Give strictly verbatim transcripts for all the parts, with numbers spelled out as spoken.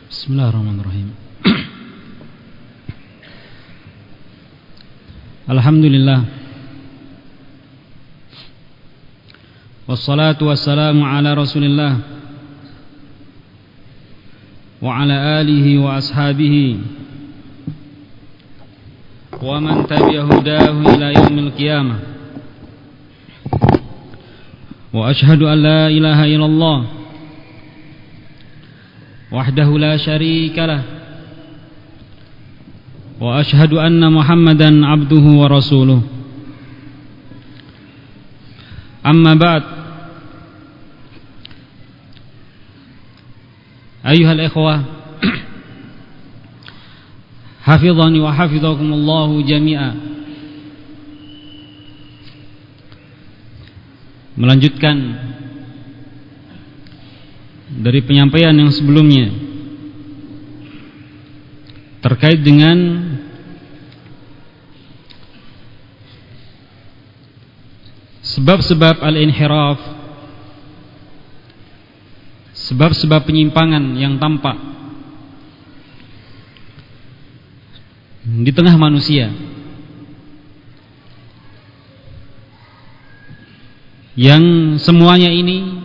Bismillahirrahmanirrahim. Alhamdulillah. Wassalatu wassalamu ala Rasulillah wa ala alihi wa ashabihi wa man tabi'a hudahu ila yaumil qiyamah. Wa ashhadu an la ilaha illallah wahdahu la syarika lah wa ashhadu anna Muhammadan abduhu wa rasuluh. Amma ba'd. Ayuhal ikhwah, hafizani wa hafizakumullahu jami'a. Melanjutkan dari penyampaian yang sebelumnya terkait dengan sebab-sebab al-inhiraf, sebab-sebab penyimpangan yang tampak di tengah manusia, yang semuanya ini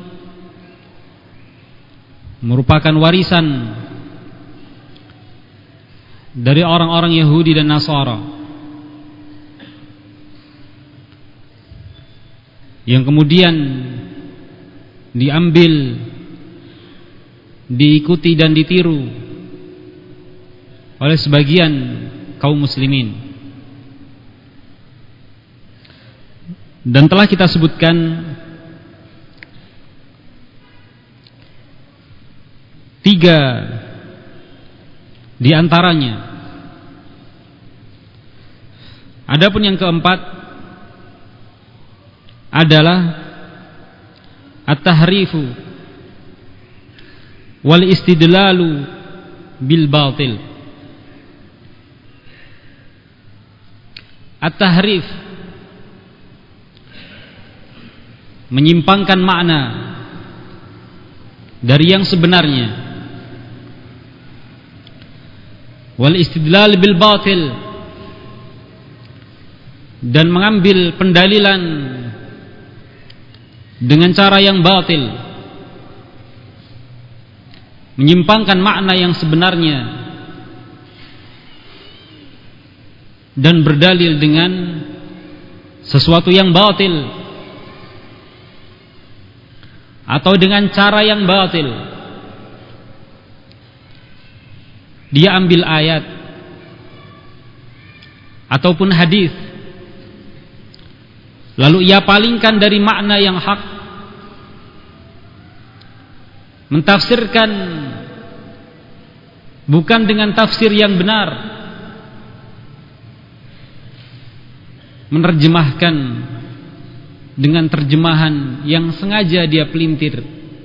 merupakan warisan dari orang-orang Yahudi dan Nasara yang kemudian diambil, diikuti dan ditiru oleh sebagian kaum muslimin. Dan telah kita sebutkan tiga di antaranya. Adapun yang keempat adalah at-tahrifu wal istidlalu bil batil. At-tahrif, menyimpangkan makna dari yang sebenarnya. Wal istidlal bil batil, dan mengambil pendalilan dengan cara yang batil, menyimpangkan makna yang sebenarnya dan berdalil dengan sesuatu yang batil atau dengan cara yang batil. Dia ambil ayat ataupun hadis, lalu ia palingkan dari makna yang hak, mentafsirkan bukan dengan tafsir yang benar, menerjemahkan dengan terjemahan yang sengaja dia pelintir,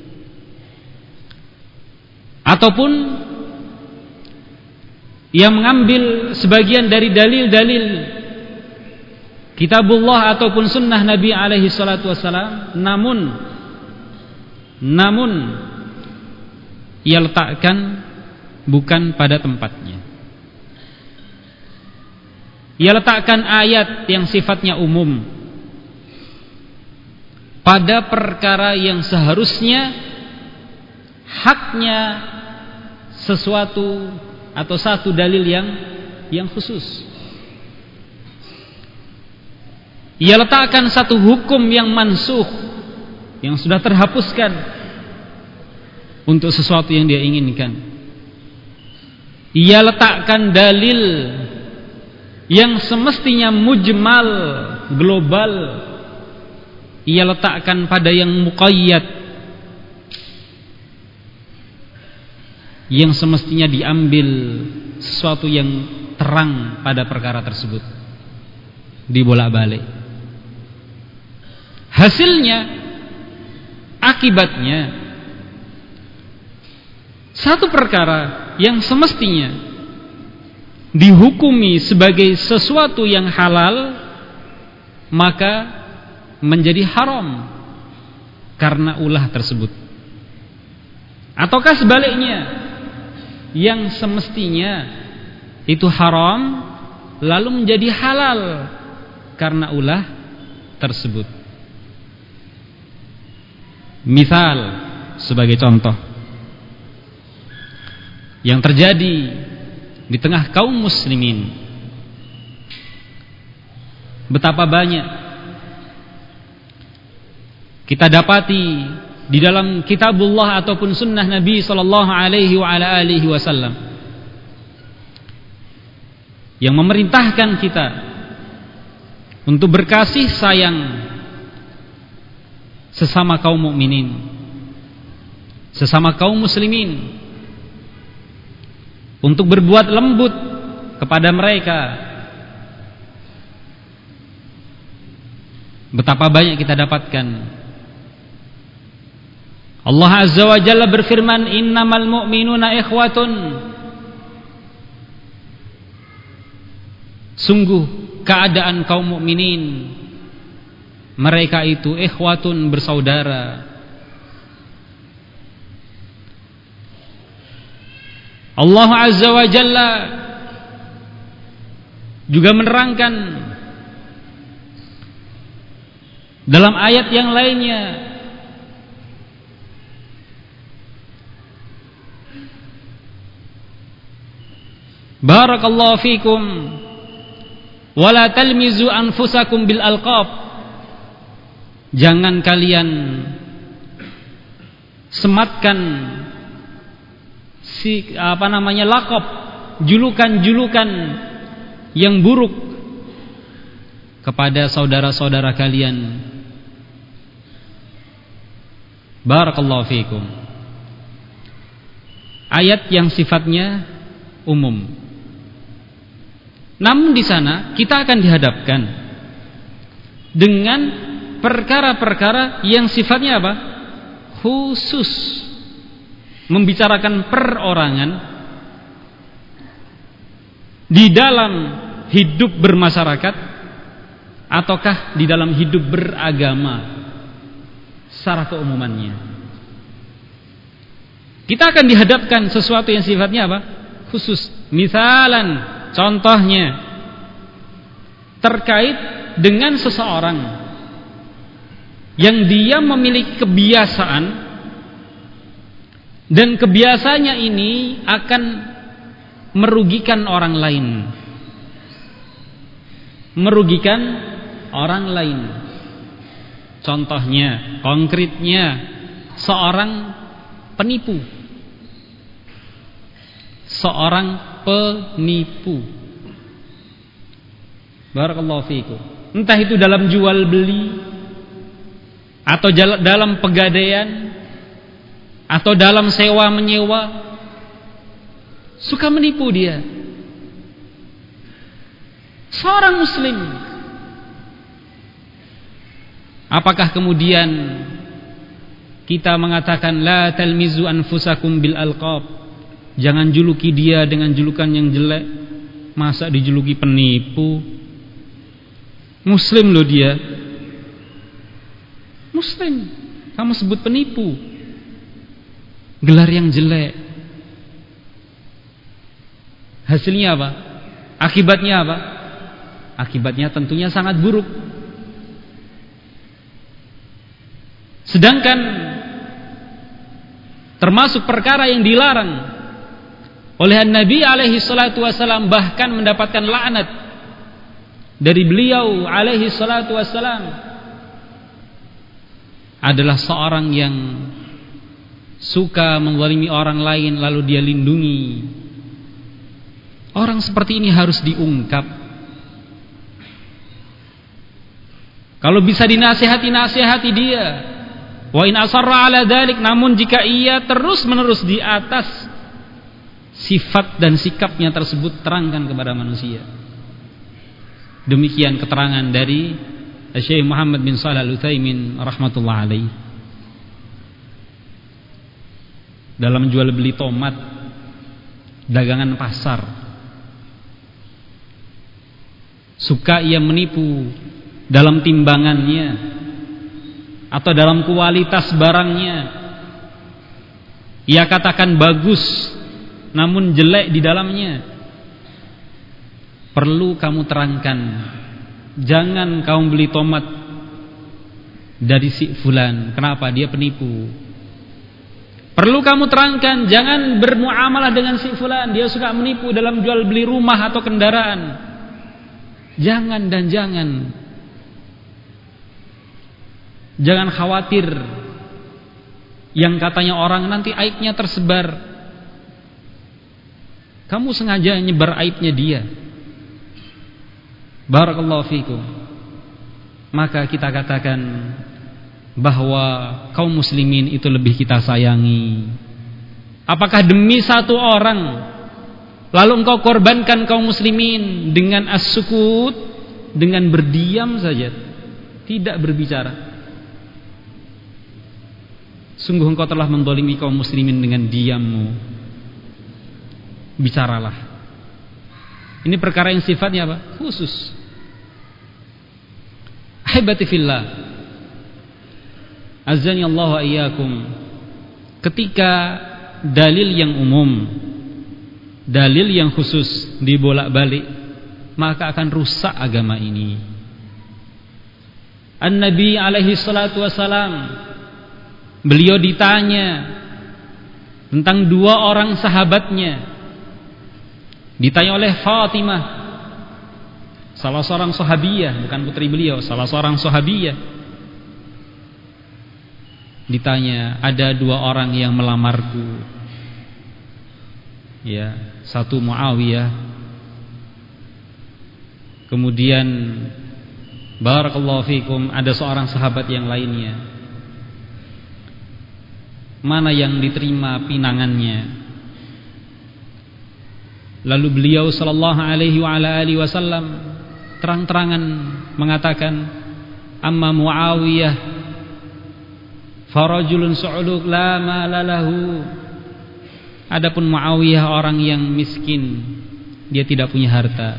ataupun ia mengambil sebagian dari dalil-dalil kitabullah ataupun sunnah Nabi alaihi salatu wassalam, namun namun ia letakkan bukan pada tempatnya. Ia letakkan ayat yang sifatnya umum pada perkara yang seharusnya haknya sesuatu atau satu dalil yang yang khusus. Ia letakkan satu hukum yang mansukh, yang sudah terhapuskan, untuk sesuatu yang dia inginkan. Ia letakkan dalil yang semestinya mujmal, global, ia letakkan pada yang muqayyad, yang semestinya diambil sesuatu yang terang pada perkara tersebut, dibolak-balik. Hasilnya, akibatnya, satu perkara yang semestinya dihukumi sebagai sesuatu yang halal, maka menjadi haram karena ulah tersebut. Ataukah sebaliknya, yang semestinya itu haram lalu menjadi halal karena ulah tersebut. Misal sebagai contoh yang terjadi di tengah kaum muslimin, betapa banyak kita dapati di dalam kitabullah ataupun sunnah Nabi sallallahu alaihi wa ala alihi wasallam yang memerintahkan kita untuk berkasih sayang sesama kaum mukminin, sesama kaum muslimin, untuk berbuat lembut kepada mereka. Betapa banyak kita dapatkan. Allah Azza wa Jalla berfirman, innamal mu'minuna ikhwatun. Sungguh keadaan kaum mukminin, mereka itu ikhwatun, bersaudara. Allah Azza wa Jalla juga menerangkan dalam ayat yang lainnya, barakallahu fikum wala talmizu anfusakum bil alqab. Jangan kalian sematkan si apa namanya laqab, julukan-julukan yang buruk kepada saudara-saudara kalian. Barakallahu fikum. Ayat yang sifatnya umum. Namun di sana kita akan dihadapkan dengan perkara-perkara yang sifatnya apa? Khusus, membicarakan perorangan di dalam hidup bermasyarakat ataukah di dalam hidup beragama secara keumumannya. Kita akan dihadapkan sesuatu yang sifatnya apa? Khusus. Misalan, contohnya terkait dengan seseorang yang dia memiliki kebiasaan, dan kebiasaannya ini akan merugikan orang lain. Merugikan orang lain. Contohnya, konkretnya, seorang penipu. Seorang penipu. Barakallahu fiikum. Entah itu dalam jual beli, atau dalam pegadaian, atau dalam sewa menyewa, suka menipu dia. Seorang muslim, apakah kemudian kita mengatakan la talmizu anfusakum bil alqab, jangan juluki dia dengan julukan yang jelek? Masa dijuluki penipu? Muslim loh dia, muslim, kamu sebut penipu, gelar yang jelek. Hasilnya apa? Akibatnya apa? Akibatnya tentunya sangat buruk. Sedangkan termasuk perkara yang dilarang oleh Nabi alaihi salatu wasallam, bahkan mendapatkan laknat dari beliau alaihi salatu wasallam, adalah seorang yang suka menzalimi orang lain lalu dia lindungi. Orang seperti ini harus diungkap. Kalau bisa dinasihati, nasihati dia. Wa in asarra ala dzalik, namun jika ia terus-menerus di atas sifat dan sikapnya tersebut, terangkan kepada manusia. Demikian keterangan dari Syekh Muhammad bin Shalih Al-Utsaimin rahmatullah alaih. Dalam jual beli tomat, dagangan pasar, suka ia menipu dalam timbangannya atau dalam kualitas barangnya. Ia katakan bagus, namun jelek di dalamnya. Perlu kamu terangkan. Jangan kamu beli tomat dari si fulan. Kenapa? Dia penipu. Perlu kamu terangkan, jangan bermuamalah dengan si fulan, dia suka menipu dalam jual beli rumah atau kendaraan. Jangan dan jangan. Jangan khawatir yang katanya orang nanti aibnya tersebar. Kamu sengaja nyebar aibnya dia. Barakallahu fikum. Maka kita katakan bahwa kaum muslimin itu lebih kita sayangi. Apakah demi satu orang lalu engkau korbankan kaum muslimin dengan as-sukut, dengan berdiam saja, tidak berbicara? Sungguh engkau telah mendolimi kaum muslimin dengan diammu. Bicaralah. Ini perkara yang sifatnya apa? Khusus. Ahibati fillah, azani Allah wa iyyakum. Ketika dalil yang umum, dalil yang khusus dibolak-balik, maka akan rusak agama ini. An-Nabi alaihi salatu wassalam, beliau ditanya tentang dua orang sahabatnya. Ditanya oleh Fatimah, salah seorang sahabiyah, bukan putri beliau, salah seorang sahabiyah. Ditanya, ada dua orang yang melamarku. Ya, satu Muawiyah. Kemudian barakallahu fikum, ada seorang sahabat yang lainnya. Mana yang diterima pinangannya? Lalu beliau sallallahu alaihi wa ala alihi wasallam terang-terangan mengatakan, amma Muawiyah farajulun su'uluk la mala lahu. Adapun Muawiyah orang yang miskin, dia tidak punya harta.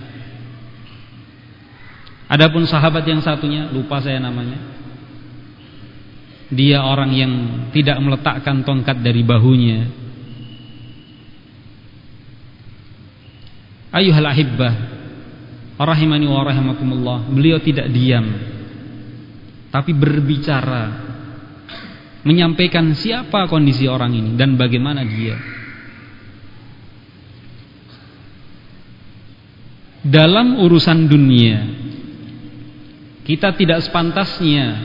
Adapun sahabat yang satunya, lupa saya namanya, dia orang yang tidak meletakkan tongkat dari bahunya. Ayuhal ahibbah rahimani wa rahimakumullah, beliau tidak diam, tapi berbicara, menyampaikan siapa kondisi orang ini dan bagaimana dia. Dalam urusan dunia, kita tidak sepantasnya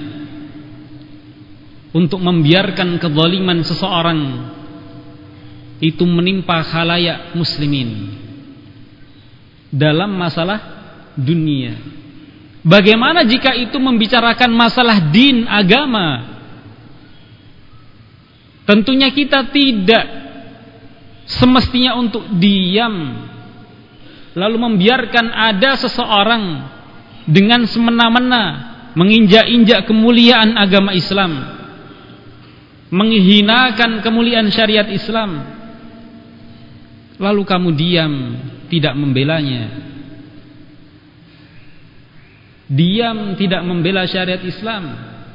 untuk membiarkan kezaliman seseorang itu menimpa khalayak muslimin dalam masalah dunia. Bagaimana jika itu membicarakan masalah din, agama? Tentunya kita tidak semestinya untuk diam lalu membiarkan ada seseorang dengan semena-mena menginjak-injak kemuliaan agama Islam, menghinakan kemuliaan syariat Islam, lalu kamu diam, tidak membelanya. Diam, tidak membela syariat Islam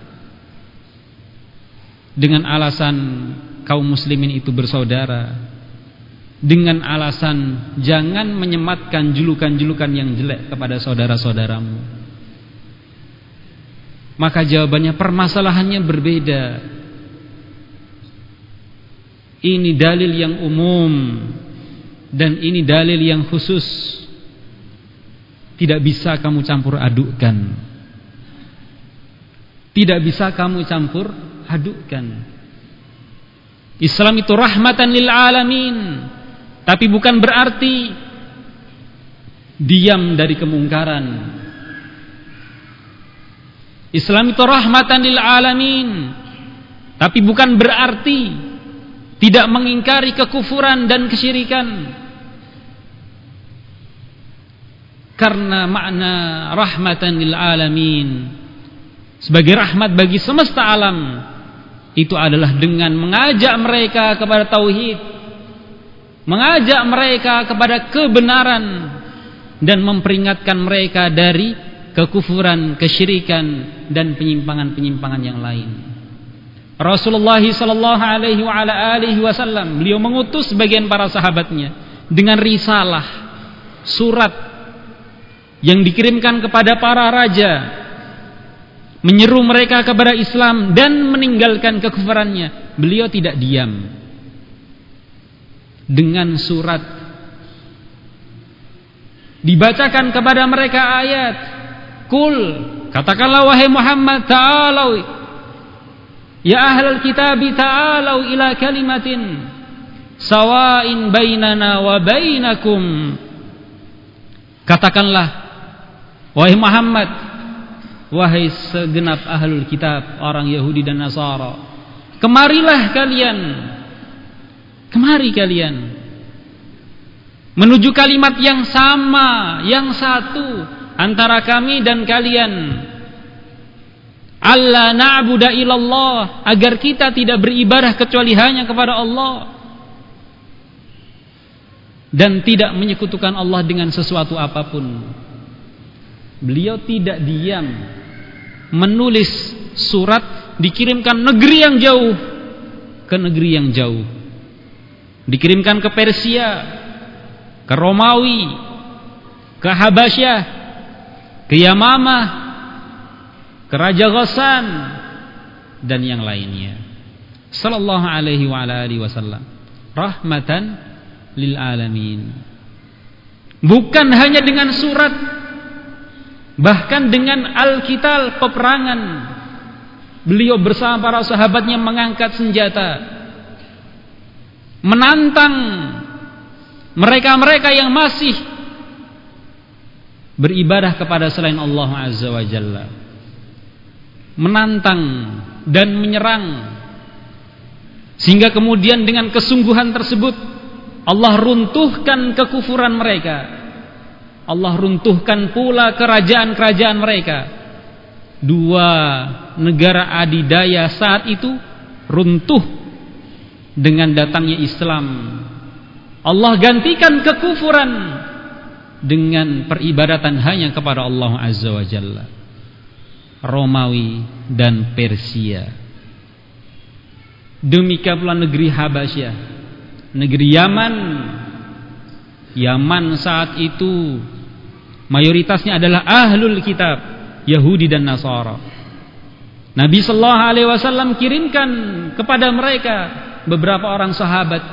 dengan alasan kaum muslimin itu bersaudara, dengan alasan jangan menyematkan julukan-julukan yang jelek kepada saudara-saudaramu. Maka jawabannya, permasalahannya berbeda. Ini dalil yang umum dan ini dalil yang khusus. Tidak bisa kamu campur adukkan. Tidak bisa kamu campur adukkan. Islam itu rahmatan lil alamin, tapi bukan berarti diam dari kemungkaran. Islam itu rahmatan lil alamin, tapi bukan berarti tidak mengingkari kekufuran dan kesyirikan. Karena makna rahmatan lil alamin, sebagai rahmat bagi semesta alam, itu adalah dengan mengajak mereka kepada tauhid, mengajak mereka kepada kebenaran, dan memperingatkan mereka dari kekufuran, kesyirikan, dan penyimpangan-penyimpangan yang lain. Rasulullah sallallahu alaihi wa ala alihi wasallam, beliau mengutus sebagian para sahabatnya dengan risalah, surat yang dikirimkan kepada para raja, menyeru mereka kepada Islam dan meninggalkan kekufurannya. Beliau tidak diam. Dengan surat dibacakan kepada mereka ayat, "Qul," katakanlah wahai Muhammad, "ta'alau ya ahlal kitab, ta'alau ila kalimatin sawa'in bainana wa bainakum." Katakanlah wahai Muhammad, wahai segenap ahlul kitab, orang Yahudi dan Nasara, kemarilah kalian, kemari kalian menuju kalimat yang sama, yang satu antara kami dan kalian. Allah na'budu illallah, agar kita tidak beribadah kecuali hanya kepada Allah dan tidak menyekutukan Allah dengan sesuatu apapun. Beliau tidak diam, menulis surat, dikirimkan negeri yang jauh ke negeri yang jauh, dikirimkan ke Persia, ke Romawi, ke Habasyah, ke Yamamah, ke Raja Ghassan dan yang lainnya. Sallallahu alaihi wa ala alihi wasallam, rahmatan lil alamin. Bukan hanya dengan surat, bahkan dengan al-qital, peperangan. Beliau bersama para sahabatnya mengangkat senjata, menantang mereka-mereka yang masih beribadah kepada selain Allah Azza wa Jalla, menantang dan menyerang, sehingga kemudian dengan kesungguhan tersebut Allah runtuhkan kekufuran mereka, Allah runtuhkan pula kerajaan-kerajaan mereka. Dua negara adidaya saat itu runtuh dengan datangnya Islam. Allah gantikan kekufuran dengan peribadatan hanya kepada Allah Azza wa Jalla. Romawi dan Persia. Demikian pula negeri Habasyah, negeri Yaman. Yaman saat itu mayoritasnya adalah ahlul kitab, Yahudi dan Nasara. Nabi sallallahu alaihi wasallam kirimkan kepada mereka beberapa orang sahabat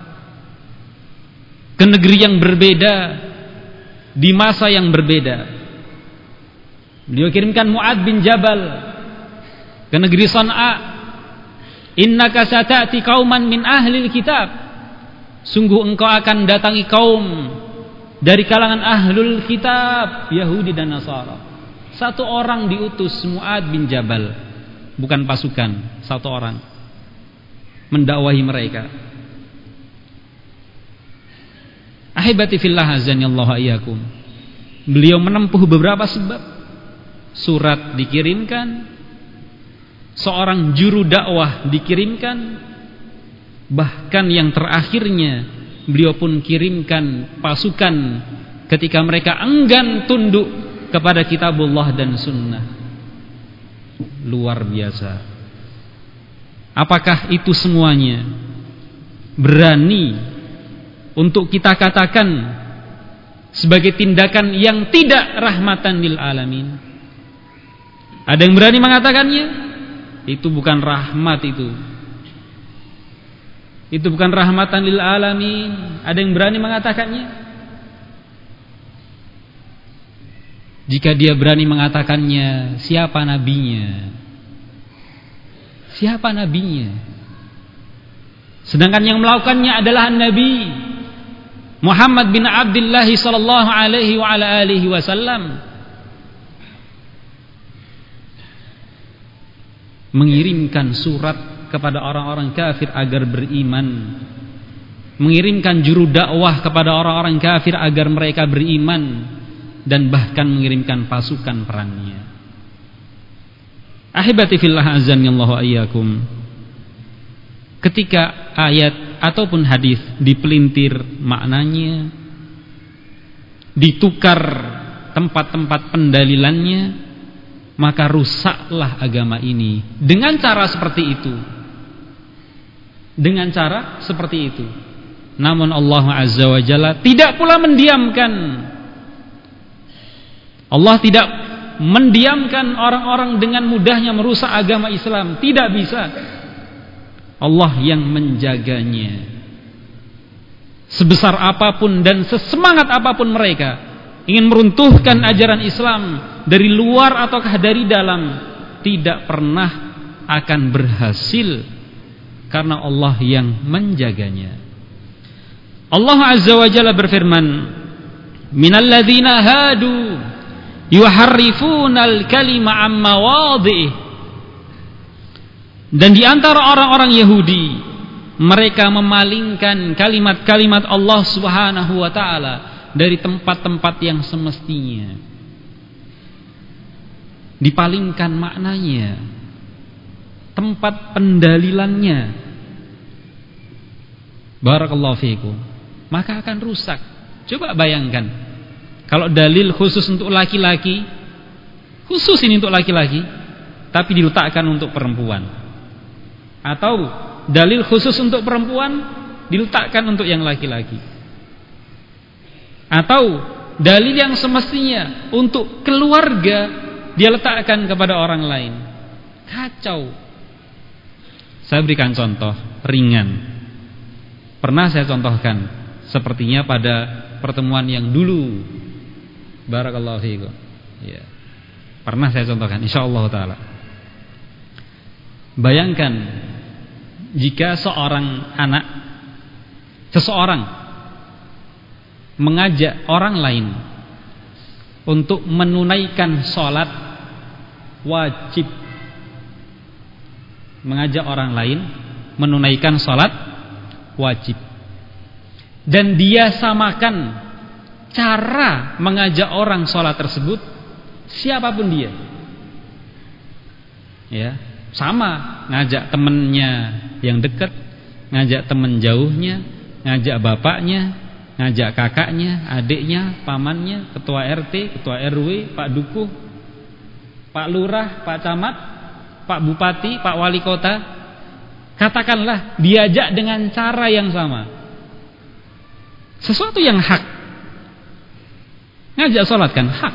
ke negeri yang berbeda, di masa yang berbeda. Beliau kirimkan Mu'adz bin Jabal ke negeri San'a. Innaka sata'ti qauman min ahlil kitab, sungguh engkau akan datangi kaum dari kalangan ahlul kitab, Yahudi dan Nasara. Satu orang diutus, Mu'adz bin Jabal, bukan pasukan, satu orang mendakwahi mereka. Ahibati fillah azanillahu iyyakum. Beliau menempuh beberapa sebab. Surat dikirimkan, seorang juru dakwah dikirimkan, bahkan yang terakhirnya beliau pun kirimkan pasukan ketika mereka enggan tunduk kepada kitabullah dan sunnah. Luar biasa. Apakah itu semuanya berani untuk kita katakan sebagai tindakan yang tidak rahmatan lil alamin? Ada yang berani mengatakannya? Itu bukan rahmat itu. Itu bukan rahmatan lil alamin. Ada yang berani mengatakannya? Jika dia berani mengatakannya, siapa nabinya? Siapa nabinya? Sedangkan yang melakukannya adalah Nabi Muhammad bin Abdullah sallallahu alaihi wa ala alihi wasallam. Mengirimkan surat kepada orang-orang kafir agar beriman, mengirimkan juru dakwah kepada orang-orang kafir agar mereka beriman, dan bahkan mengirimkan pasukan perangnya. Ahibati fillah azanillahu iyyakum. Ketika ayat ataupun hadis dipelintir maknanya, ditukar tempat-tempat pendalilannya, maka rusaklah agama ini dengan cara seperti itu. Dengan cara seperti itu. Namun Allah Azza wa Jalla tidak pula mendiamkan. Allah tidak mendiamkan orang-orang dengan mudahnya merusak agama Islam. Tidak bisa. Allah yang menjaganya. Sebesar apapun dan sesemangat apapun mereka ingin meruntuhkan ajaran Islam dari luar ataukah dari dalam, tidak pernah akan berhasil karena Allah yang menjaganya. Allah Azza wa Jalla berfirman, "Minal ladzina hadu yuharrifunal kalima am mawadhi'i." Dan di antara orang-orang Yahudi, mereka memalingkan kalimat-kalimat Allah Subhanahu wa taala dari tempat-tempat yang semestinya. Dipalingkan maknanya, tempat pendalilannya. Barakallahu fiikum. Maka akan rusak. Coba bayangkan, kalau dalil khusus untuk laki-laki, khusus ini untuk laki-laki, tapi diletakkan untuk perempuan, atau dalil khusus untuk perempuan diletakkan untuk yang laki-laki, atau dalil yang semestinya untuk keluarga dia letakkan kepada orang lain. Kacau. Saya berikan contoh ringan. Pernah saya contohkan, sepertinya pada pertemuan yang dulu. Barakallahu fiikum. Ya. Pernah saya contohkan, insyaallah taala. Bayangkan jika seorang anak, seseorang mengajak orang lain untuk menunaikan sholat wajib, mengajak orang lain menunaikan sholat wajib, dan dia samakan cara mengajak orang sholat tersebut siapapun dia, ya, sama ngajak temennya yang dekat, ngajak temen jauhnya, ngajak bapaknya, ngajak kakaknya, adiknya, pamannya, ketua R T, ketua R W, Pak Dukuh, Pak Lurah, Pak Camat, Pak Bupati, Pak Wali Kota. Katakanlah diajak dengan cara yang sama, sesuatu yang hak. Ngajak sholat kan hak,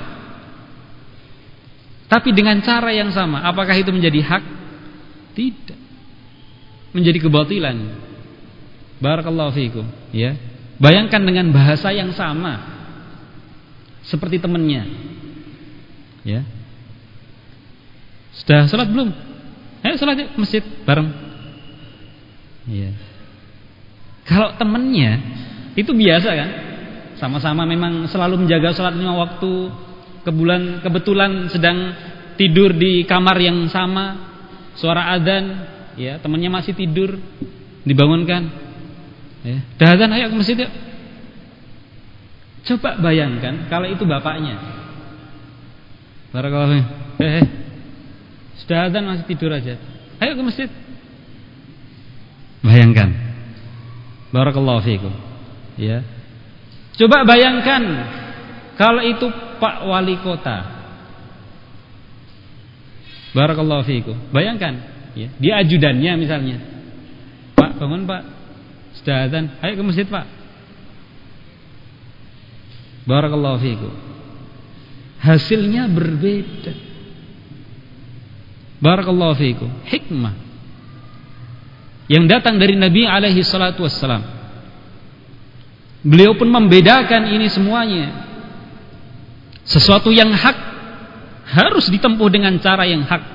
tapi dengan cara yang sama. Apakah itu menjadi hak? Tidak. Menjadi kebatilan. Barakallahu fiikum. Ya. Bayangkan dengan bahasa yang sama, seperti temannya. Ya. Sudah sholat belum? Ayo sholat yuk, masjid bareng. Ya. Kalau temannya itu biasa kan, sama-sama memang selalu menjaga sholat lima waktu, kebulan kebetulan sedang tidur di kamar yang sama, suara adzan, ya, temannya masih tidur, dibangunkan, ya, dah adzan, ayo ke masjid yuk. Coba bayangkan kalau itu bapaknya. Barakallahu fiik. Eh, eh, sudah adzan masih tidur aja, ayo ke masjid. Bayangkan. Barakallahu fiikum. Ya. Coba bayangkan kalau itu Pak Wali Kota. Barakallahu fiikum. Bayangkan, ya, dia ajudannya misalnya. Pak, bangun Pak. Sudah adzan, ayo ke masjid Pak. Barakallahu fiikum. Hasilnya berbeda. Barakallahu fiikum. Hikmah yang datang dari Nabi alaihi salatu wassalam. Beliau pun membedakan ini semuanya. Sesuatu yang hak harus ditempuh dengan cara yang hak.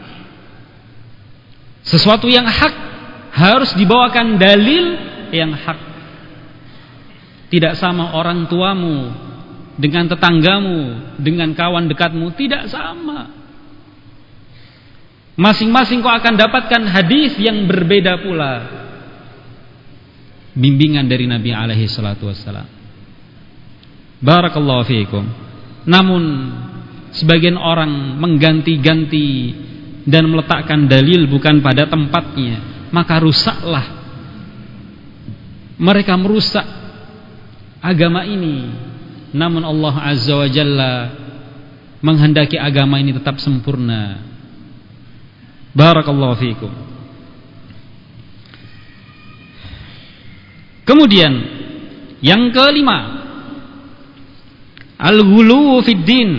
Sesuatu yang hak harus dibawakan dalil yang hak. Tidak sama orang tuamu dengan tetanggamu, dengan kawan dekatmu, tidak sama. Masing-masing kau akan dapatkan hadis yang berbeda pula. Bimbingan dari Nabi alaihi salatu wassalam. Barakallahu fiikum. Namun sebagian orang mengganti-ganti dan meletakkan dalil bukan pada tempatnya, maka rusaklah. Mereka merusak agama ini. Namun Allah Azza wa Jalla menghendaki agama ini tetap sempurna. Barakallahu fiikum. Kemudian yang kelima, al-ghuluw fid din,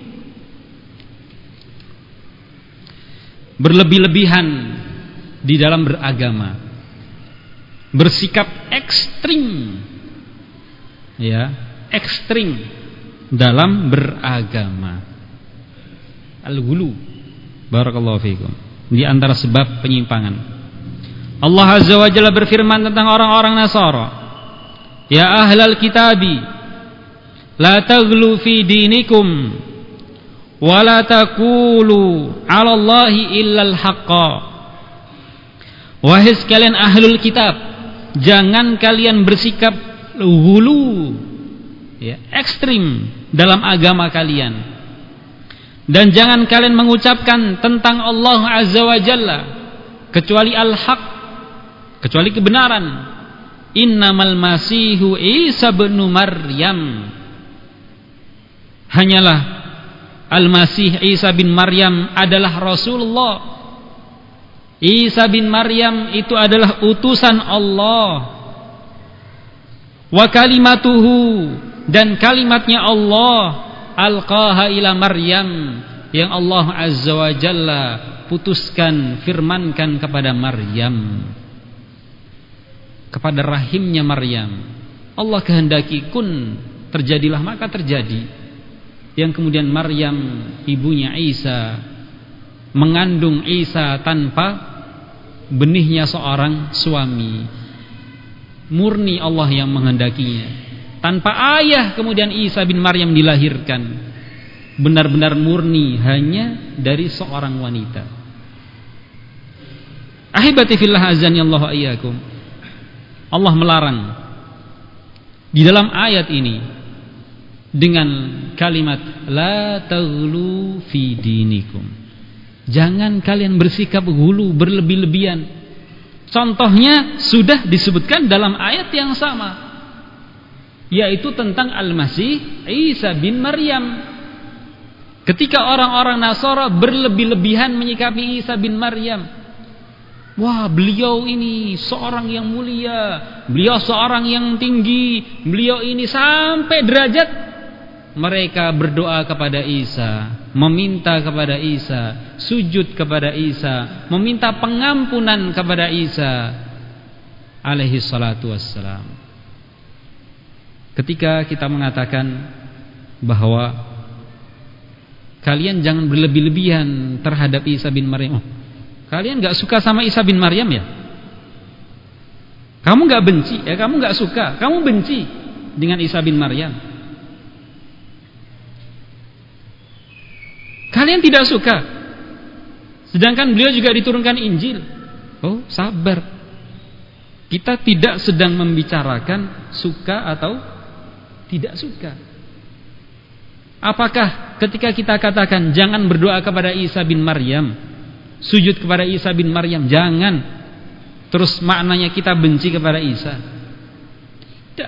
berlebih-lebihan di dalam beragama, bersikap ekstrim, ya, ekstrim dalam beragama. Al-ghuluw, barakallahu fiikum, di antara sebab penyimpangan. Allah Azza wa Jalla berfirman tentang orang-orang Nasara, ya ahlal kitabi la taghlu fi dinikum wa la taqulu 'ala Allahi illal haqqa. Wahai sekalian ahlul kitab, jangan kalian bersikap ghulu, ya, ekstrim dalam agama kalian, dan jangan kalian mengucapkan tentang Allah Azza wa Jalla kecuali al-haq, kecuali kebenaran. Innamal masihu Isa bin Maryam, hanyalah Al-Masih Isa bin Maryam adalah Rasulullah. Isa bin Maryam itu adalah utusan Allah. Wa kalimatuhu, dan kalimatnya Allah, alqaha ila Maryam, yang Allah Azza wa Jalla putuskan, firmankan kepada Maryam, kepada rahimnya Maryam. Allah kehendaki kun, terjadilah maka terjadi. Yang kemudian Maryam, ibunya Isa, mengandung Isa tanpa benihnya seorang suami. Murni Allah yang menghendakinya. Tanpa ayah kemudian Isa bin Maryam dilahirkan. Benar-benar murni hanya dari seorang wanita. Ahibati fillah azani Allah wa iyyakum. Allah melarang di dalam ayat ini dengan kalimat la taghlu fi dinikum. Jangan kalian bersikap ghulu, berlebih-lebihan. Contohnya sudah disebutkan dalam ayat yang sama, yaitu tentang Al-Masih Isa bin Maryam. Ketika orang-orang Nasara berlebih-lebihan menyikapi Isa bin Maryam, wah, beliau ini seorang yang mulia, beliau seorang yang tinggi, beliau ini sampai derajat mereka berdoa kepada Isa, meminta kepada Isa, sujud kepada Isa, meminta pengampunan kepada Isa alaihi salatu wassalam. Ketika kita mengatakan bahwa kalian jangan berlebih-lebihan terhadap Isa bin Maryam, oh, kalian gak suka sama Isa bin Maryam ya? Kamu gak benci, ya kamu gak suka, kamu benci dengan Isa bin Maryam. Kalian tidak suka, sedangkan beliau juga diturunkan Injil. Oh, sabar. Kita tidak sedang membicarakan suka atau tidak suka. Apakah ketika kita katakan jangan berdoa kepada Isa bin Maryam, sujud kepada Isa bin Maryam, jangan, terus maknanya kita benci kepada Isa? Tidak.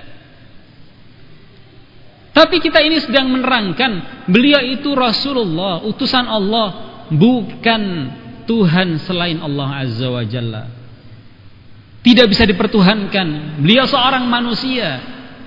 Tapi kita ini sedang menerangkan beliau itu Rasulullah, utusan Allah, bukan Tuhan selain Allah Azza wa Jalla. Tidak bisa dipertuhankan. Beliau seorang manusia.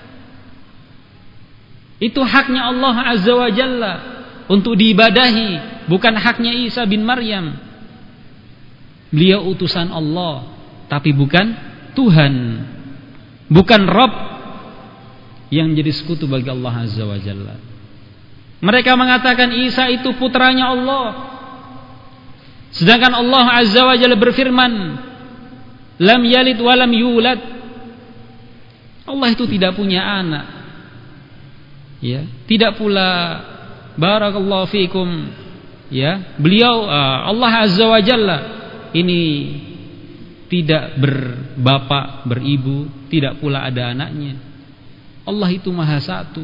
Itu haknya Allah Azza wa Jalla untuk diibadahi, bukan haknya Isa bin Maryam. Beliau utusan Allah, tapi bukan Tuhan, bukan Rabb yang jadi sekutu bagi Allah Azza wa Jalla. Mereka mengatakan Isa itu putranya Allah, sedangkan Allah Azza wa Jalla berfirman, lam yalid wa lam yulad. Allah itu tidak punya anak, ya, tidak pula, barakallahu fikum, ya, beliau uh, Allah Azza wa Jalla ini tidak berbapak, beribu, tidak pula ada anaknya. Allah itu maha satu.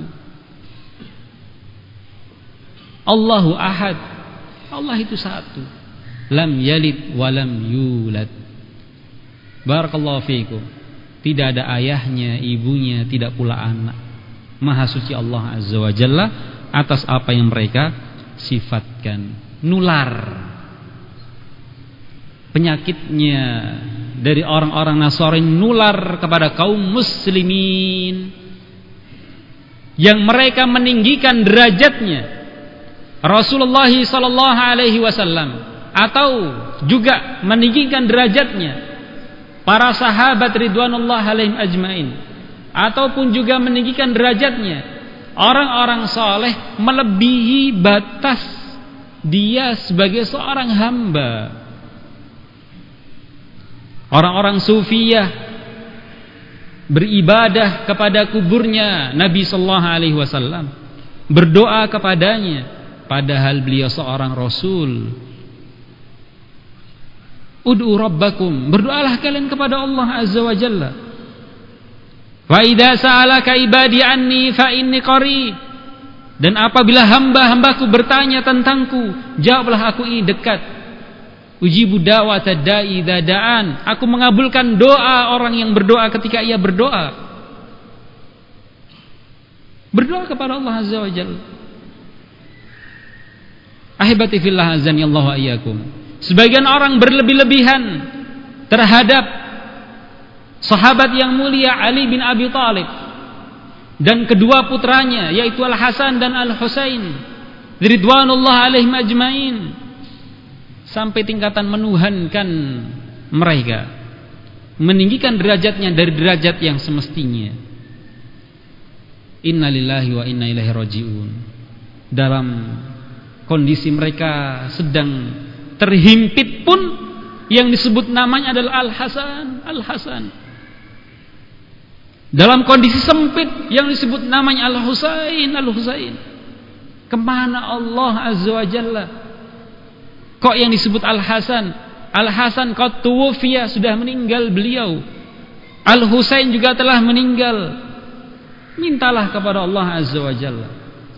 Allahu ahad. Allah itu satu. Lam yalid wa lam yulad. Barakallahu fiikum. Tidak ada ayahnya, ibunya, tidak pula anak. Maha suci Allah Azza wa Jalla atas apa yang mereka sifatkan. Nular penyakitnya dari orang-orang Nasrani nular kepada kaum muslimin yang mereka meninggikan derajatnya Rasulullah sallallahu alaihi wasallam, atau juga meninggikan derajatnya para sahabat ridwanullah alaihim ajmain, ataupun juga meninggikan derajatnya orang-orang saleh melebihi batas dia sebagai seorang hamba. Orang-orang sufiyah beribadah kepada kuburnya Nabi sallallahu alaihi wasallam, berdoa kepadanya, padahal beliau seorang rasul. Ud'u rabbakum, berdoalah kalian kepada Allah azza wa jalla. Wa idza sa'alaka ibadi anni fa inni qarib, dan apabila hamba-hambaku bertanya tentangku, jawablah aku ini dekat. Ujibu da'watad da'i idza da'an, aku mengabulkan doa orang yang berdoa ketika ia berdoa. Berdoa kepada Allah azza wa jalla. Ahibati fillah azani Allah wa iyyakum. Sebagian orang berlebih-lebihan terhadap sahabat yang mulia Ali bin Abi Thalib dan kedua putranya yaitu Al-Hasan dan Al-Husain ridwanullah alaihim ajmain, sampai tingkatan menuhankan mereka, meninggikan derajatnya dari derajat yang semestinya. Innalillahi wa inna ilaihi raji'un. Dalam kondisi mereka sedang terhimpit pun yang disebut namanya adalah Al-Hasan, Al-Hasan. Dalam kondisi sempit yang disebut namanya Al-Husain, Al-Husain. Kemana Allah azza wa jalla? Kok yang disebut Al-Hasan? Al-Hasan qad tuwfiya, sudah meninggal beliau. Al-Husain juga telah meninggal. Mintalah kepada Allah azza wa jalla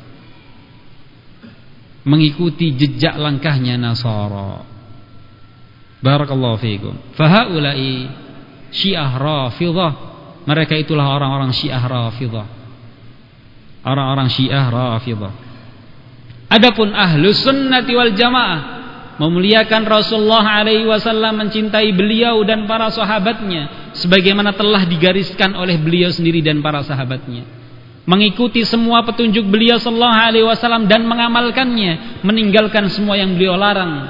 mengikuti jejak langkahnya Nasara. Barakallahu fiikum. Fahaulai Syiah Rafidhah, mereka itulah orang-orang Syiah Rafidhah. Orang-orang Syiah Rafidhah. Adapun Ahlus Sunnati wal Jamaah memuliakan Rasulullah alaihi wasallam, mencintai beliau dan para sahabatnya sebagaimana telah digariskan oleh beliau sendiri dan para sahabatnya. Mengikuti semua petunjuk beliau sallallahu alaihi wasallam dan mengamalkannya, meninggalkan semua yang beliau larang.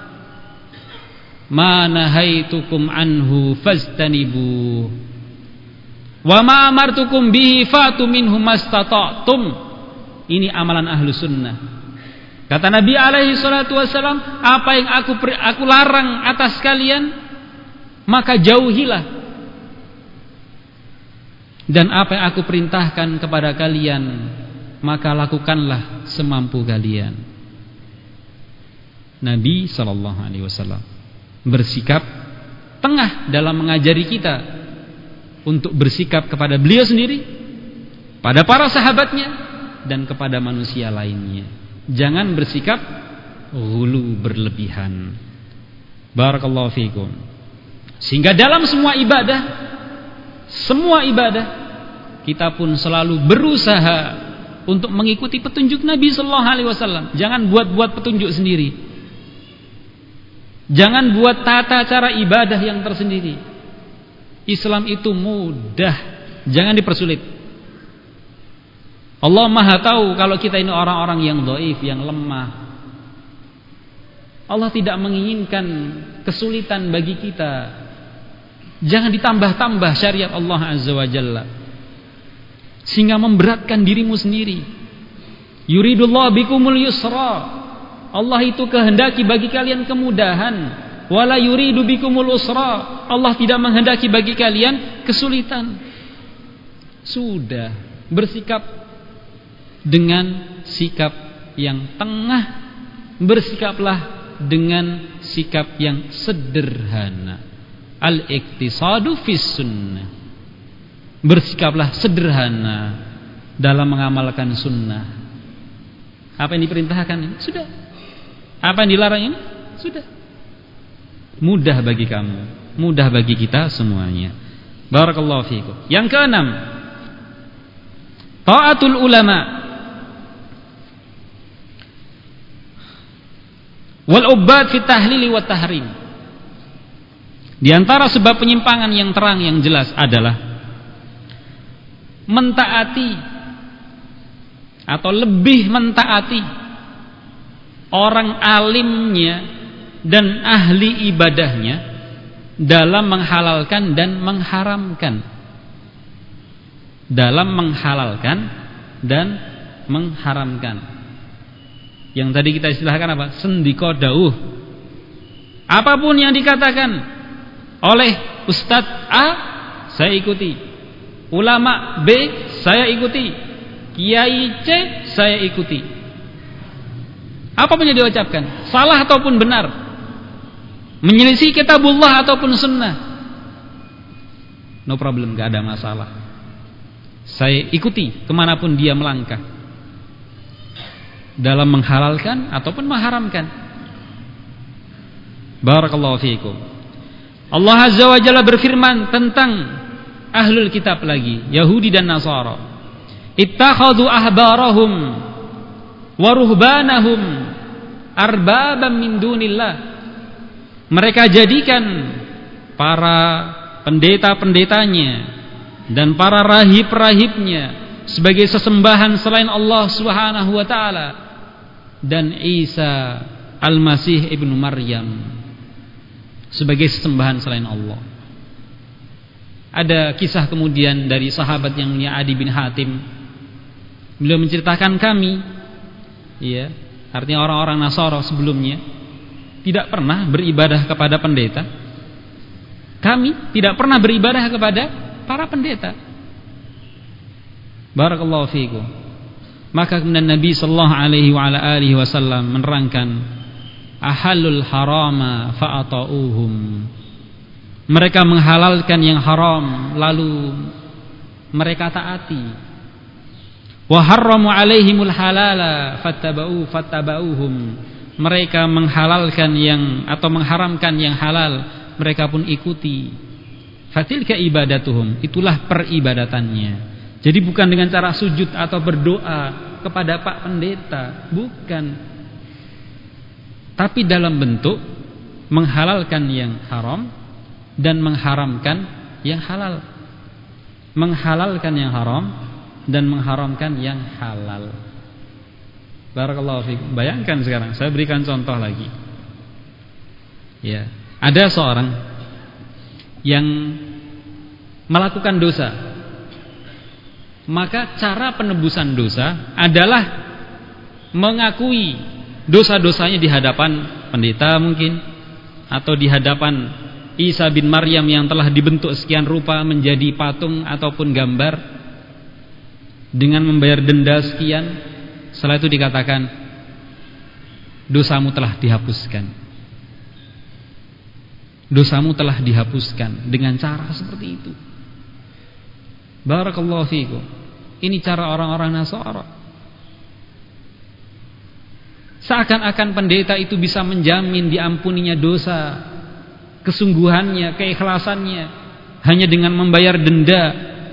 Ma nahaitukum anhu fastanibu wa ma amartukum bihi fatu minhu mastata'tum. Ini amalan ahlu sunnah. Kata Nabi alaihi salatu wasallam, apa yang aku aku larang atas kalian maka jauhilah, dan apa yang aku perintahkan kepada kalian maka lakukanlah semampu kalian. Nabi sallallahu alaihi wasallam bersikap tengah dalam mengajari kita untuk bersikap kepada beliau sendiri, pada para sahabatnya, dan kepada manusia lainnya. Jangan bersikap ghulu, berlebihan. Barakallahu fiikum. Sehingga dalam semua ibadah, semua ibadah kita pun selalu berusaha untuk mengikuti petunjuk Nabi sallallahu alaihi wasallam. Jangan buat-buat petunjuk sendiri. Jangan buat tata cara ibadah yang tersendiri. Islam itu mudah, jangan dipersulit. Allah Maha tahu kalau kita ini orang-orang yang dhaif, yang lemah. Allah tidak menginginkan kesulitan bagi kita. Jangan ditambah-tambah syariat Allah azza wa jalla sehingga memberatkan dirimu sendiri. Yuridullah bikumul yusra, Allah itu kehendaki bagi kalian kemudahan. Wala yuridu bikumul usra, Allah tidak menghendaki bagi kalian kesulitan. Sudah, bersikap dengan sikap yang tengah, bersikaplah dengan sikap yang sederhana. Al-iqtisadu fis sunnah, bersikaplah sederhana dalam mengamalkan sunnah. Apa yang diperintahkan ini? Sudah. Apa yang dilarang ini? Sudah. Mudah bagi kamu, mudah bagi kita semuanya. Barakallahu fiikum. Yang keenam, taatul ulama. wal ubbad fi tahlili wa tahrim. Di antara sebab penyimpangan yang terang yang jelas adalah mentaati atau lebih mentaati orang alimnya dan ahli ibadahnya dalam menghalalkan dan mengharamkan. Dalam menghalalkan dan mengharamkan. Yang tadi kita istilahkan apa? Sendiko dauh. Apapun yang dikatakan oleh Ustadz A, saya ikuti. Ulama B, saya ikuti. Kiai C, saya ikuti. Apapun yang diucapkan, salah ataupun benar, menyelisih kitabullah ataupun sunnah, no problem, gak ada masalah. Saya ikuti kemanapun dia melangkah, dalam menghalalkan ataupun mengharamkan. Barakallahu fiikum. Allah Azza wa Jalla berfirman tentang ahlul kitab lagi, Yahudi dan Nasara. Ittakhadhu ahbarahum wa ruhbanahum arbaban min dunillah. Mereka jadikan para pendeta-pendetanya dan para rahib-rahibnya sebagai sesembahan selain Allah Subhanahu wa taala dan Isa Al-Masih ibnu Maryam sebagai sesembahan selain Allah. Ada kisah kemudian dari sahabat yang mulia Adi bin Hatim. Beliau menceritakan kami, ya, artinya orang-orang Nasara sebelumnya tidak pernah beribadah kepada pendeta. Kami tidak pernah beribadah kepada para pendeta. Barakallahu fiikum. Maka kemudian Nabi sallallahu alaihi wa ala alihi wasallam menerangkan, ahallul harama fa'ata'uhum. Mereka menghalalkan yang haram lalu mereka taati. Wa harramu alaihimul halala fattaba'u fattaba'uhum. Mereka menghalalkan yang atau mengharamkan yang halal, mereka pun ikuti. Fatilka ibadatuhum, itulah peribadatannya. Jadi bukan dengan cara sujud atau berdoa kepada Pak Pendeta, bukan. Tapi dalam bentuk menghalalkan yang haram dan mengharamkan yang halal. Menghalalkan yang haram dan mengharamkan yang halal. Barakallahu fiikum. Bayangkan sekarang, saya berikan contoh lagi. Ya, ada seorang yang melakukan dosa. Maka cara penebusan dosa adalah mengakui dosa-dosanya di hadapan pendeta mungkin, atau di hadapan Isa bin Maryam yang telah dibentuk sekian rupa menjadi patung ataupun gambar, dengan membayar denda sekian. Setelah itu dikatakan dosamu telah dihapuskan. Dosamu telah dihapuskan dengan cara seperti itu. Barakallahu fiikum. Ini cara orang-orang Nasara. Seakan-akan pendeta itu bisa menjamin diampuninya dosa, kesungguhannya, keikhlasannya hanya dengan membayar denda.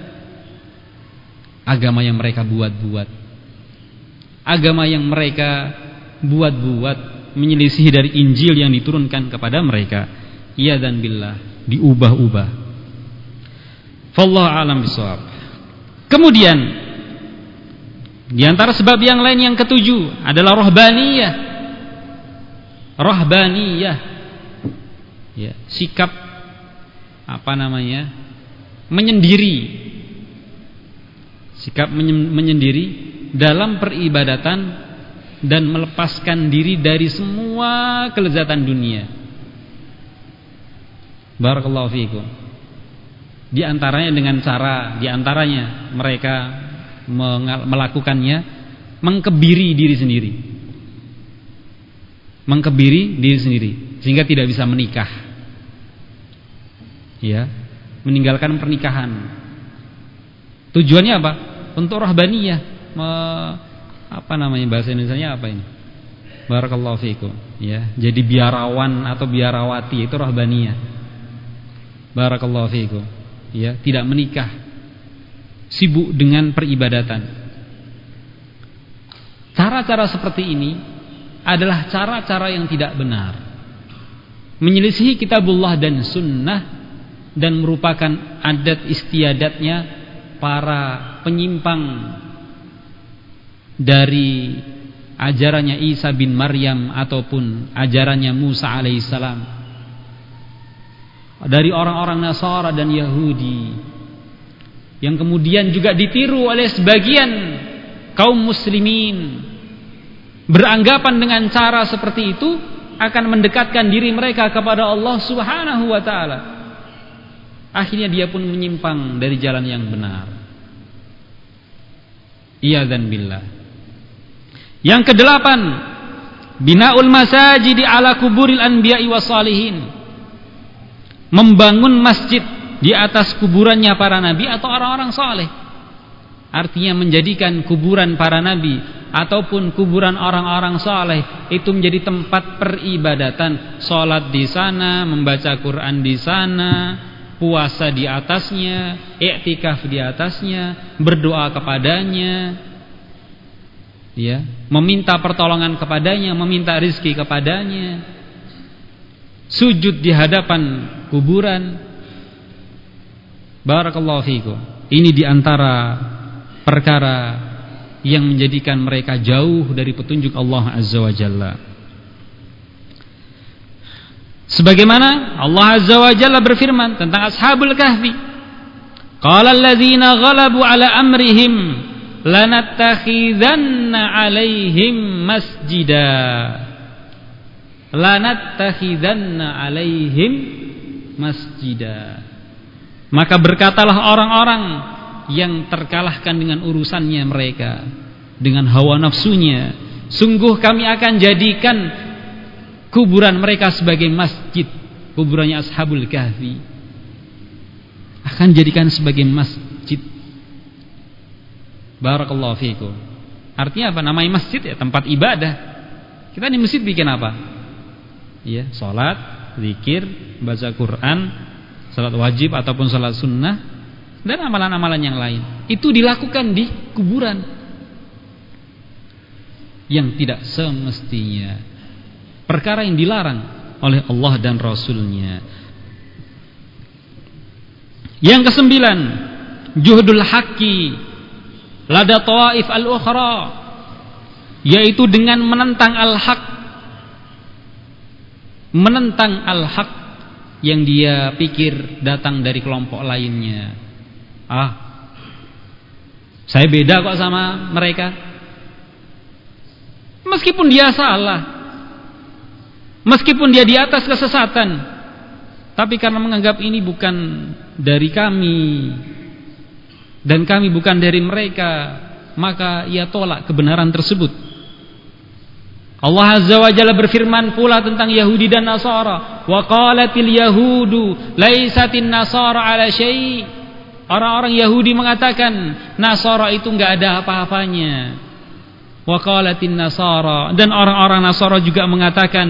Agama yang mereka buat-buat, agama yang mereka buat-buat, menyelisih dari Injil yang diturunkan kepada mereka. Ya dan billah, diubah-ubah. Wallahu a'lam bishawab. Kemudian di antara sebab yang lain yang ketujuh adalah rohbaniyah. Rohbaniyah, ya, sikap apa namanya, menyendiri. Sikap menyendiri dalam peribadatan dan melepaskan diri dari semua kelezatan dunia. Barakallahu fiikum. Di antaranya dengan cara, di antaranya mereka melakukannya mengkebiri diri sendiri. Mengkebiri diri sendiri sehingga tidak bisa menikah. Ya, meninggalkan pernikahan. Tujuannya apa? Untuk rohbaniyah. Me, apa namanya bahasa Indonesianya apa ini? Barakallahu fiikum. Ya, jadi biarawan atau biarawati itu rohbaniyah. Barakallahu fiikum. Ya, tidak menikah, sibuk dengan peribadatan. Cara-cara seperti ini adalah cara-cara yang tidak benar, menyelisihi kitabullah dan sunnah, dan merupakan adat istiadatnya para penyimpang dari ajarannya Isa bin Maryam ataupun ajarannya Musa alaihissalam, dari orang-orang Nasara dan Yahudi, yang kemudian juga ditiru oleh sebagian kaum muslimin, beranggapan dengan cara seperti itu akan mendekatkan diri mereka kepada Allah Subhanahu wa taala. Akhirnya dia pun menyimpang dari jalan yang benar. Iyadzan billah. Yang kedelapan, binaul masajidi ala kuburil anbiya'i wassalihin. Membangun masjid di atas kuburannya para nabi atau orang-orang saleh. Artinya menjadikan kuburan para nabi ataupun kuburan orang-orang saleh itu menjadi tempat peribadatan, salat di sana, membaca Quran di sana, puasa di atasnya, i'tikaf di atasnya, berdoa kepadanya, ya, meminta pertolongan kepadanya, meminta rizki kepadanya, sujud di hadapan kuburan. Barakallahu fikum. Ini diantara perkara yang menjadikan mereka jauh dari petunjuk Allah Azza wa Jalla. Sebagaimana Allah Azza wa Jalla berfirman tentang Ashabul Kahfi, qala alladzina ghalabu ala amrihim lanattakhidanna alaihim masjida. Lanattakhidanna alaihim masjida. Maka berkatalah orang-orang yang terkalahkan dengan urusannya mereka, dengan hawa nafsunya, sungguh kami akan jadikan kuburan mereka sebagai masjid. Kuburannya Ashabul Kahfi akan jadikan sebagai masjid. Barakallahu fiikum. Artinya apa? Namanya masjid ya tempat ibadah. Kita di masjid bikin apa? Ya, salat, zikir, baca Quran, salat wajib ataupun salat sunnah, dan amalan-amalan yang lain. Itu dilakukan di kuburan yang tidak semestinya, perkara yang dilarang oleh Allah dan Rasulnya. Yang kesembilan, juhdul haqqi lada tawaif al-ukhra, yaitu dengan menentang al-haq, menentang al-haq yang dia pikir datang dari kelompok lainnya. Ah, saya beda kok sama mereka. Meskipun dia salah, meskipun dia di atas kesesatan, tapi karena menganggap ini bukan dari kami dan kami bukan dari mereka, maka ia tolak kebenaran tersebut. Allah Azza wa Jalla berfirman pula tentang Yahudi dan Nasara, wa qalatil yahudu laisatin nasara ala syai'. Orang-orang Yahudi mengatakan Nasara itu enggak ada apa-apanya. Wa qalatin nasara, dan orang-orang Nasara juga mengatakan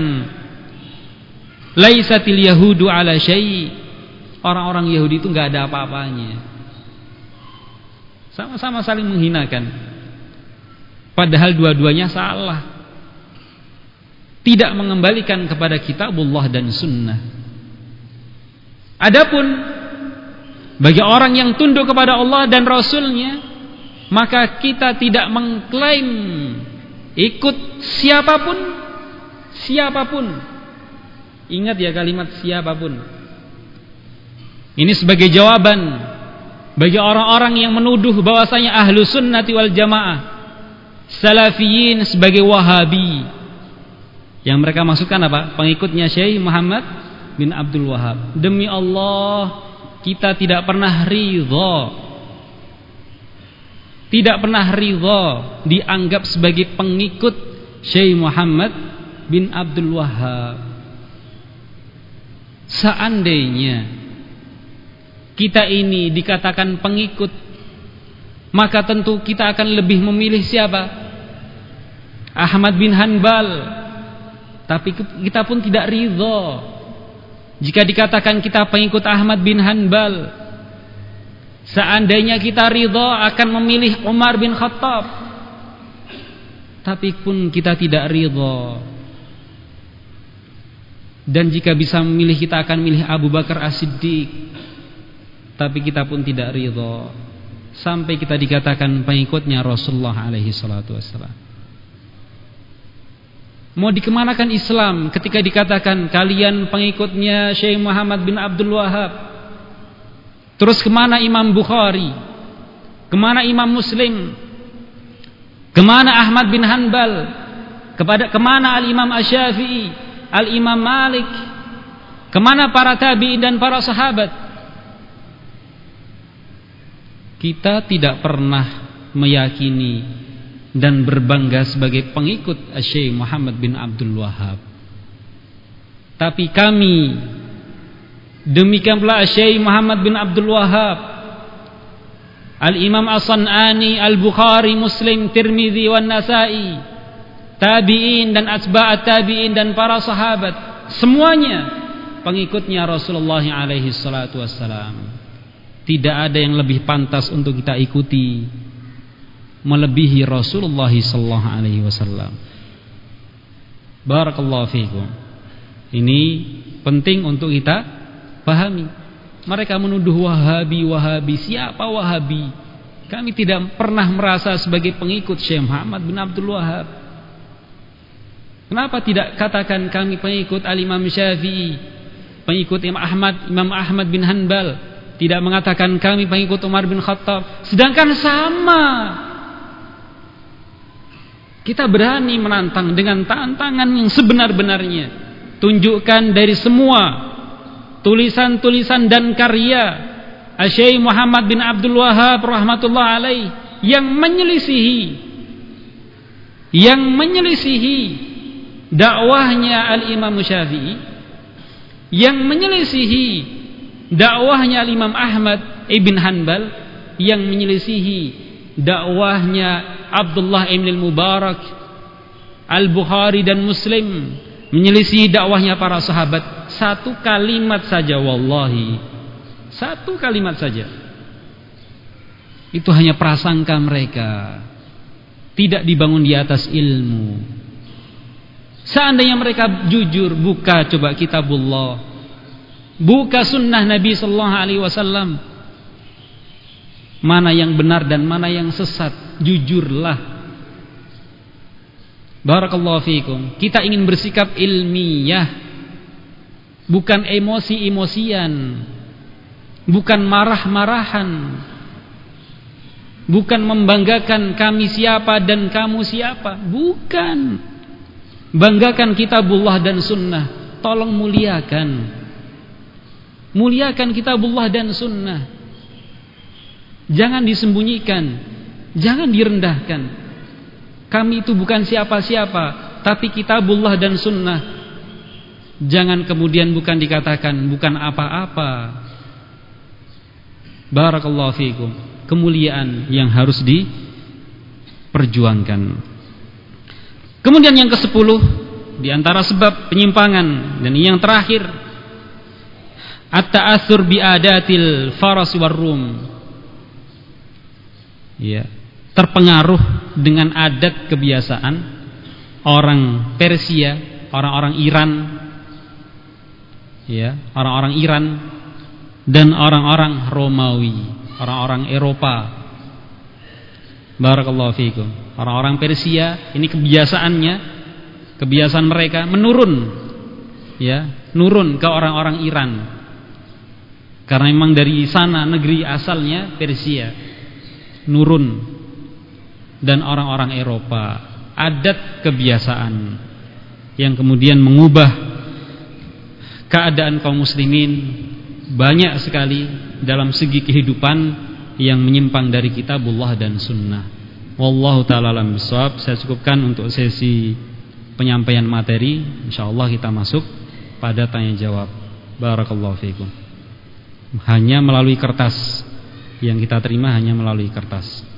laisatil yahudu ala syai'. Orang-orang Yahudi itu enggak ada apa-apanya. Sama-sama saling menghinakan. Padahal dua-duanya salah. Tidak mengembalikan kepada kitabullah dan sunnah. Adapun bagi orang yang tunduk kepada Allah dan Rasulnya, maka kita tidak mengklaim ikut siapapun, siapapun. Ingat ya kalimat siapapun. Ini sebagai jawaban bagi orang-orang yang menuduh bahwasanya ahlu sunnati wal jamaah, salafiyin sebagai wahabi. Yang mereka maksudkan apa? Pengikutnya Syekh Muhammad bin Abdul Wahab. Demi Allah, kita tidak pernah ridha, tidak pernah ridha dianggap sebagai pengikut Syekh Muhammad bin Abdul Wahab. Seandainya kita ini dikatakan pengikut, maka tentu kita akan lebih memilih siapa? Ahmad bin Hanbal. Tapi kita pun tidak ridha jika dikatakan kita pengikut Ahmad bin Hanbal. Seandainya kita ridha akan memilih Umar bin Khattab. tapi pun kita tidak ridha. Dan jika bisa memilih, kita akan milih Abu Bakar As-Siddiq, tapi kita pun tidak ridha sampai kita dikatakan pengikutnya Rasulullah alaihi salatu wassalam. Mau dikemanakan Islam ketika dikatakan kalian pengikutnya Syekh Muhammad bin Abdul Wahhab? Terus kemana Imam Bukhari? Kemana Imam Muslim? Kemana Ahmad bin Hanbal? Kepada kemana Al-Imam Asy-Syafi'i? Al-Imam Malik? Kemana para tabi'in dan para sahabat? Kita tidak pernah meyakini dan berbangga sebagai pengikut Syekh Muhammad bin Abdul Wahhab. Tapi kami, demikian pula Syekh Muhammad bin Abdul Wahhab, Al-Imam As-San'ani, Al-Bukhari, Muslim, Tirmidzi, wan Nasa'i, tabi'in dan atba'at tabi'in dan para sahabat, semuanya pengikutnya Rasulullah alaihi salatu wassalam. Tidak ada yang lebih pantas untuk kita ikuti melebihi Rasulullah sallallahu alaihi wasallam. Barakallahu fiikum. Ini penting untuk kita pahami. Mereka menuduh Wahabi, Wahabi. Siapa Wahabi? Kami tidak pernah merasa sebagai pengikut Syekh Muhammad bin Abdul Wahhab. Kenapa tidak katakan kami pengikut Al-Imam Syafi'i, pengikut Imam Ahmad, Imam Ahmad bin Hanbal? Tidak mengatakan kami pengikut Umar bin Khattab. Sedangkan sama. Kita berani menantang dengan tantangan yang sebenar-benarnya. Tunjukkan dari semua tulisan-tulisan dan karya Syekh Muhammad bin Abdul Wahhab rahmatullah alaih yang menyelisihi yang menyelisihi dakwahnya Al-Imam Syafi'i, yang menyelisihi dakwahnya Al-Imam Ahmad ibn Hanbal, yang menyelisihi dakwahnya Abdullah ibn al-Mubarak, Al-Bukhari dan Muslim, menyelisihi dakwahnya para sahabat. Satu kalimat saja, wallahi, satu kalimat saja, itu hanya prasangka mereka, tidak dibangun di atas ilmu. Seandainya mereka jujur, buka coba kitabullah, buka sunnah Nabi sallallahu alaihi wasallam, mana yang benar dan mana yang sesat, jujurlah. Barakallahu fiikum. Kita ingin bersikap ilmiah, bukan emosi-emosian, bukan marah-marahan, bukan membanggakan kami siapa dan kamu siapa, bukan. Banggakan kitabullah dan sunnah. Tolong muliakan, muliakan kitabullah dan sunnah. Jangan disembunyikan, jangan direndahkan. Kami itu bukan siapa-siapa, tapi kitabullah dan sunnah. Jangan kemudian bukan dikatakan bukan apa-apa. Barakallahu fiikum. Kemuliaan yang harus diperjuangkan. Kemudian yang kesepuluh, di antara sebab penyimpangan, dan yang terakhir, at-ta'atsur bi adatil faras war rum. Ya, terpengaruh dengan adat kebiasaan orang Persia, orang-orang Iran, ya, orang-orang Iran dan orang-orang Romawi, orang-orang Eropa. Barakallahu fiikum. Orang-orang Persia ini kebiasaannya, kebiasaan mereka menurun, ya, nurun ke orang-orang Iran. Karena memang dari sana negeri asalnya Persia, nurun. Dan orang-orang Eropa, adat kebiasaan yang kemudian mengubah keadaan kaum muslimin banyak sekali dalam segi kehidupan yang menyimpang dari kitabullah dan sunnah. Wallahu ta'ala alam bisawab. Saya cukupkan untuk sesi penyampaian materi. InsyaAllah kita masuk pada tanya jawab. Barakallahu fiikum. Hanya melalui kertas, yang kita terima hanya melalui kertas.